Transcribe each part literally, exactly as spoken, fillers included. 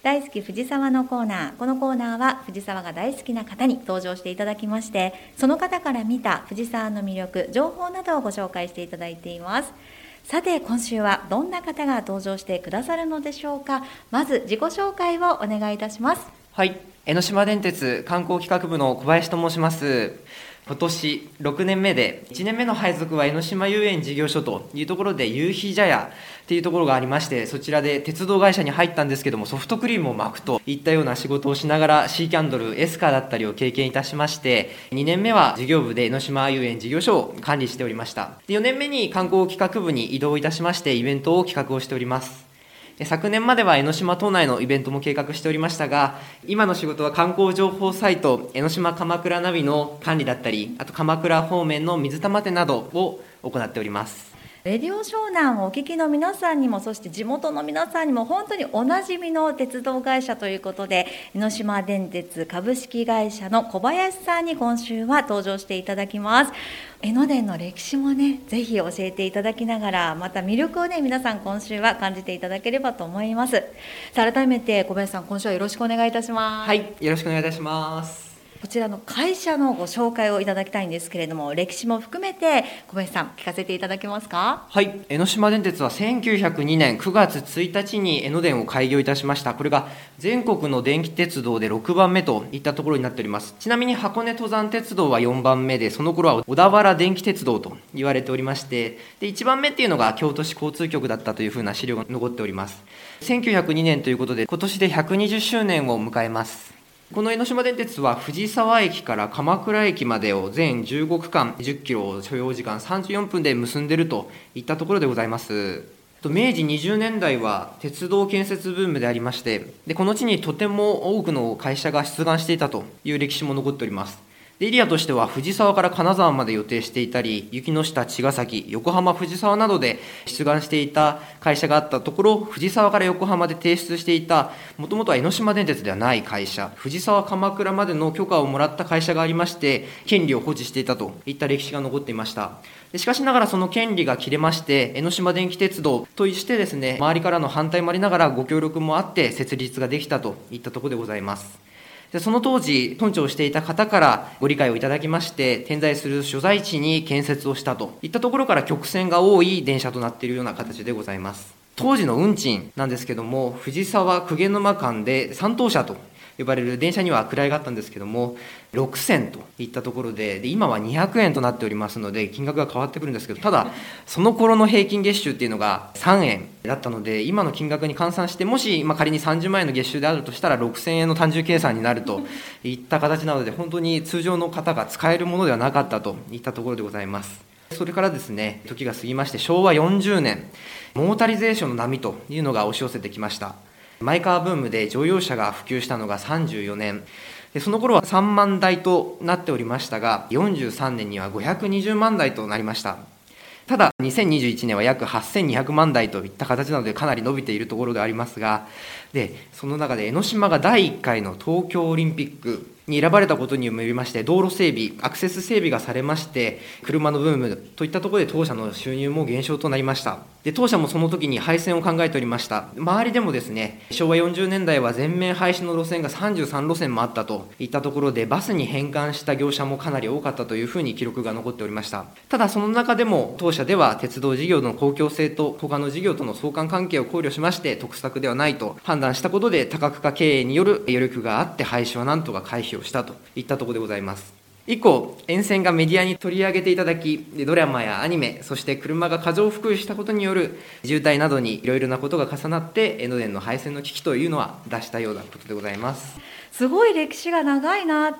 大好き藤沢のコーナー。このコーナーは藤沢が大好きな方に登場していただきまして、その方から見た藤沢の魅力、情報などをご紹介していただいています。さて今週はどんな方が登場してくださるのでしょうか。まず自己紹介をお願いいたします。 はい、江ノ島電鉄観光企画部の小林と申します。今年ろくねんめで、いちねんめの配属は江ノ島遊園事業所というところで夕日茶屋というところがありまして、そちらで鉄道会社に入ったんですけども、ソフトクリームを巻くといったような仕事をしながらシーキャンドル、エスカーだったりを経験いたしまして、にねんめは事業部で江ノ島遊園事業所を管理しておりました。よねんめに観光企画部に異動いたしまして、イベントを企画をしております。昨年までは江ノ島島内のイベントも計画しておりましたが、今の仕事は観光情報サイト江ノ島鎌倉ナビの管理だったり、あと鎌倉方面の水玉手などを行っております。 レディオ湘南をお聞きの皆さんにも、そして地元の皆さんにも本当におなじみの鉄道会社ということで、江ノ島電鉄株式会社の小林さんに今週は登場していただきます。江ノ電の歴史もね、ぜひ教えていただきながら、また魅力をね、皆さん今週は感じていただければと思います。さあ改めて小林さん、今週はよろしくお願いいたします。 はい、よろしくお願いいたします。 こちらの会社のご紹介をいただきたいんですけれども、歴史も含めて小林さん聞かせていただけますか。 はい、江ノ島電鉄はせんきゅうひゃくにねんくがつついたちに江ノ電を開業いたしました。これが全国の電気鉄道でろくばんめといったところになっております。ちなみに箱根登山鉄道はよんばんめで、その頃は小田原電気鉄道と言われておりまして、でいちばんめっていうのが京都市交通局だったというふうな資料が残っております。せんきゅうひゃくにねんということで、今年でひゃくにじゅっしゅうねんを迎えます。この江ノ島電鉄は藤沢駅から鎌倉駅までを全じゅうごくかんじゅっキロを所要時間さんじゅうよんぷんで結んでいるといったところでございます。明治にじゅうねんだいは鉄道建設ブームでありまして、でこの地にとても多くの会社が出願していたという歴史も残っております。エリアとしては藤沢から金沢まで予定していたり、雪の下、茅ヶ崎、横浜、藤沢などで出願していた会社があったところ、藤沢から横浜で提出していた、もともとは江ノ島電鉄ではない会社、藤沢鎌倉までの許可をもらった会社がありまして、権利を保持していたといった歴史が残っていました。しかしながらその権利が切れまして、江ノ島電気鉄道としてですね、周りからの反対もありながらご協力もあって設立ができたといったところでございます。でその当時、村長をしていた方からご理解をいただきまして、点在する所在地に建設をしたといったところから、曲線が多い電車となっているような形でございます。当時の運賃なんですけども、藤沢鵠沼間で三等車と呼ばれる電車には位があったんですけども、ろくせんといったところ で, で今はにひゃくえんとなっておりますので、金額が変わってくるんですけど、ただその頃の平均月収っていうのがさんえんだったので、今の金額に換算して、もし今仮にさんじゅうまんえんの月収であるとしたらろくせんえんの単純計算になるといった形なので、本当に通常の方が使えるものではなかったといったところでございます。それからですね、時が過ぎましてしょうわよんじゅうねん、モータリゼーションの波というのが押し寄せてきました。マイカーブームで乗用車が普及したのがさんじゅうよねんで、その頃はさんまんだいとなっておりましたが、よんじゅうさんねんにはごひゃくにじゅうまんだいとなりました。ただにせんにじゅういちねんは約はっせんにひゃくまんだいといった形なので、かなり伸びているところでありますが、でその中で江ノ島がだいいっかいの東京オリンピックに選ばれたことによりまして、道路整備、アクセス整備がされまして、車のブームといったところで当社の収入も減少となりました。で当社もその時に廃線を考えておりました。周りでもですね、しょうわよんじゅうねんだいは全面廃止の路線がさんじゅうさんろせんもあったといったところで、バスに変換した業者もかなり多かったというふうに記録が残っておりました。ただその中でも当社では鉄道事業の公共性と他の事業との相関関係を考慮しまして、得策ではないと判断したことで、多角化経営による余力があって廃止はなんとか回避をしたといったところでございます。以降、沿線がメディアに取り上げていただき、ドラマやアニメ、そして車が過剰普及したことによる渋滞などにいろいろなことが重なって、江ノ電の廃線の危機というのは脱したようなことでございます。 すごい歴史が長いなって、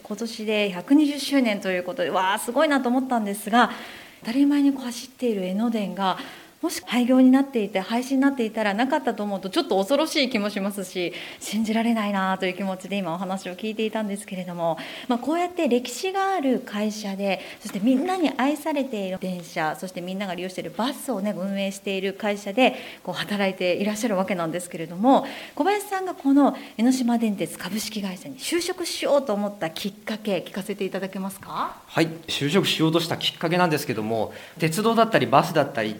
今年でひゃくにじゅっしゅうねんということで、わあすごいなと思ったんですが、当たり前にこう走っている江ノ電がもし廃業になっていて廃止になっていたらなかったと思うと、ちょっと恐ろしい気もしますし、信じられないなという気持ちで今お話を聞いていたんですけれども、まあ、こうやって歴史がある会社で、そしてみんなに愛されている電車、そしてみんなが利用しているバスを、ね、運営している会社でこう働いていらっしゃるわけなんですけれども、小林さんがこの江ノ島電鉄株式会社に就職しようと思ったきっかけ、聞かせていただけますか。 はい、就職しようとしたきっかけなんですけども、鉄道だったりバスだったりっていうのがや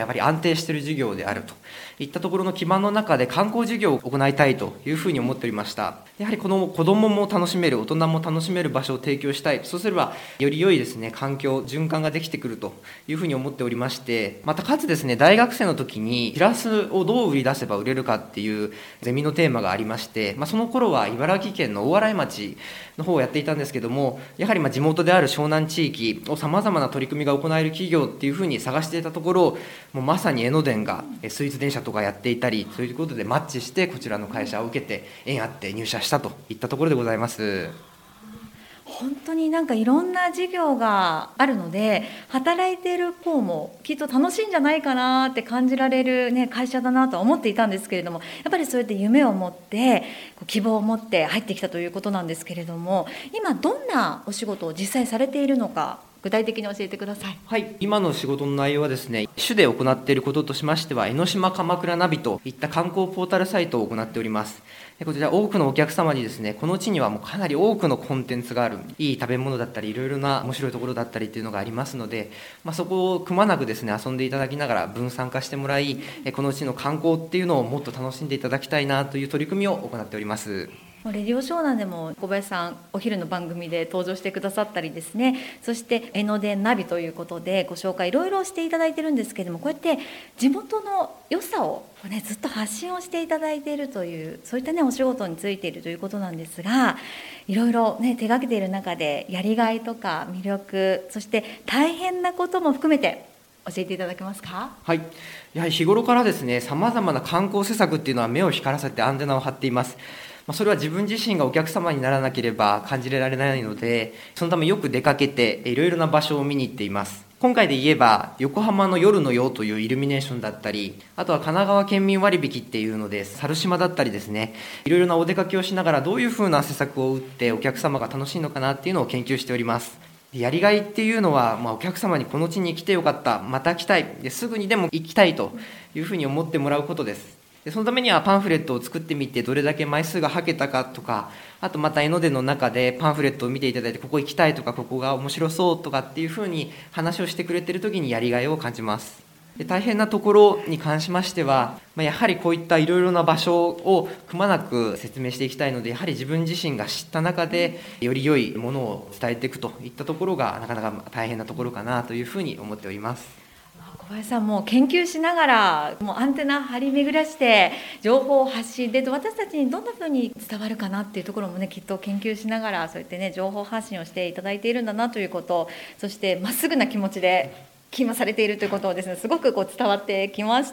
ぱり安定している事業であるといったところの基盤の中で観光事業を行いたいというふうに思っておりました。やはりこの子どもも楽しめる、大人も楽しめる場所を提供したい、そうすればより良いですね環境、循環ができてくるというふうに思っておりまして、またかつですね大学生の時にしらすをどう売り出せば売れるかっていうゼミのテーマがありまして、まあ、その頃は茨城県の大洗町の方をやっていたんですけども、やはりまあ地元である湘南地域をさまざまな取り組みが行える企業っていうふうに探していたところ、もうまさに江ノ電がスイーツ電車とかやっていたり、そういうことでマッチしてこちらの会社を受けて縁あって入社したといったところでございます。 本当になんかいろんな事業があるので、働いている方もきっと楽しいんじゃないかなって感じられる、ね、会社だなとは思っていたんですけれども、やっぱりそうやって夢を持って希望を持って入ってきたということなんですけれども、今どんなお仕事を実際されているのか具体的に教えてください。 はい、今の仕事の内容はですね、主で行っていることとしましては、江ノ島鎌倉ナビといった観光ポータルサイトを行っております。こちら多くのお客様にですね、この地にはもうかなり多くのコンテンツがある、いい食べ物だったりいろいろな面白いところだったりっていうのがありますので、まあ、そこをくまなくですね遊んでいただきながら分散化してもらい、この地の観光っていうのをもっと楽しんでいただきたいなという取り組みを行っております。 レディオ湘南でも小林さんお昼の番組で登場してくださったりですね、そして江ノ電ナビということでご紹介いろいろしていただいてるんですけれども、こうやって地元の良さを、ね、ずっと発信をしていただいているという、そういった、ね、お仕事についているということなんですが、いろいろ、ね、手がけている中でやりがいとか魅力、そして大変なことも含めて教えていただけますか。 はい、やはり日頃からですねさまざまな観光施策っていうのは目を光らせてアンテナを張っています。それは自分自身がお客様にならなければ感じられないので、そのためよく出かけていろいろな場所を見に行っています。今回で言えば横浜の夜のようというイルミネーションだったり、あとは神奈川県民割引っていうので猿島だったりですね、いろいろなお出かけをしながらどういうふうな施策を打ってお客様が楽しいのかなっていうのを研究しております。やりがいっていうのは、まあ、お客様にこの地に来てよかった、また来たい、ですぐにでも行きたいというふうに思ってもらうことです。でそのためにはパンフレットを作ってみてどれだけ枚数がはけたかとか、あとまた江ノ電の中でパンフレットを見ていただいてここ行きたいとかここが面白そうとかっていうふうに話をしてくれている時にやりがいを感じます。で大変なところに関しましては、まあ、やはりこういったいろいろな場所をくまなく説明していきたいので、やはり自分自身が知った中でより良いものを伝えていくといったところがなかなか大変なところかなというふうに思っております。 小林さんも研究しながらもうアンテナ張り巡らして情報を発信で、私たちにどんなふうに伝わるかなっていうところもねきっと研究しながらそうやってね情報発信をしていただいているんだなということ、そしてまっすぐな気持ちで勤務されているということをですねすごくこう伝わってきました。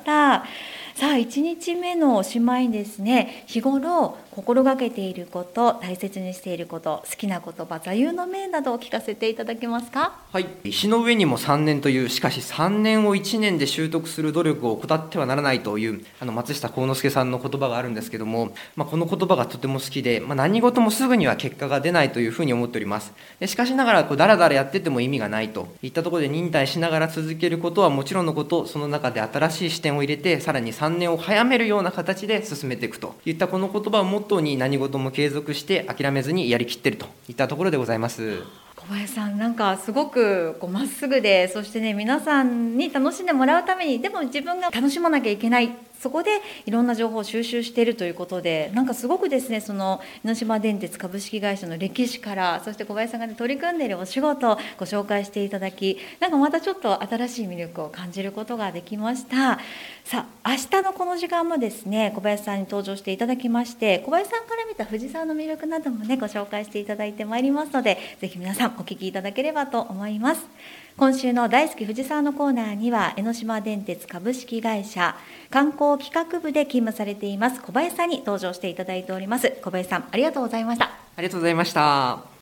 さあいちにちめのおしまいにですね、日頃心がけていること、大切にしていること、好きな言葉、座右の銘などを聞かせていただけますか。 はい、石の上にもさんねんという、しかしさんねんをいちねんで習得する努力を怠ってはならないというあの松下幸之助さんの言葉があるんですけども、まあ、この言葉がとても好きで、まあ、何事もすぐには結果が出ないというふうに思っております。でしかしながらこうだらだらやってても意味がないといったところで忍耐しながら続けることはもちろんのこと、その中で新しい視点を入れてさらにさんねんを早めるような形で進めていくといったこの言葉をモットーに何事も継続して諦めずにやりきっているといったところでございます。 小林さんなんかすごくこうまっすぐで、そしてね皆さんに楽しんでもらうためにでも自分が楽しまなきゃいけない、そこでいろんな情報を収集しているということで、なんかすごくですねその江ノ島電鉄株式会社の歴史から、そして小林さんが、ね、取り組んでいるお仕事をご紹介していただき、なんかまたちょっと新しい魅力を感じることができました。さあ明日のこの時間もですね小林さんに登場していただきまして、小林さんから見た藤沢の魅力などもねご紹介していただいてまいりますので、ぜひ皆さんお聞きいただければと思います。今週の大好き藤沢のコーナーには江ノ島電鉄株式会社観光企画部で勤務されています小林さんに登場していただいております。小林さんありがとうございました。 ありがとうございました。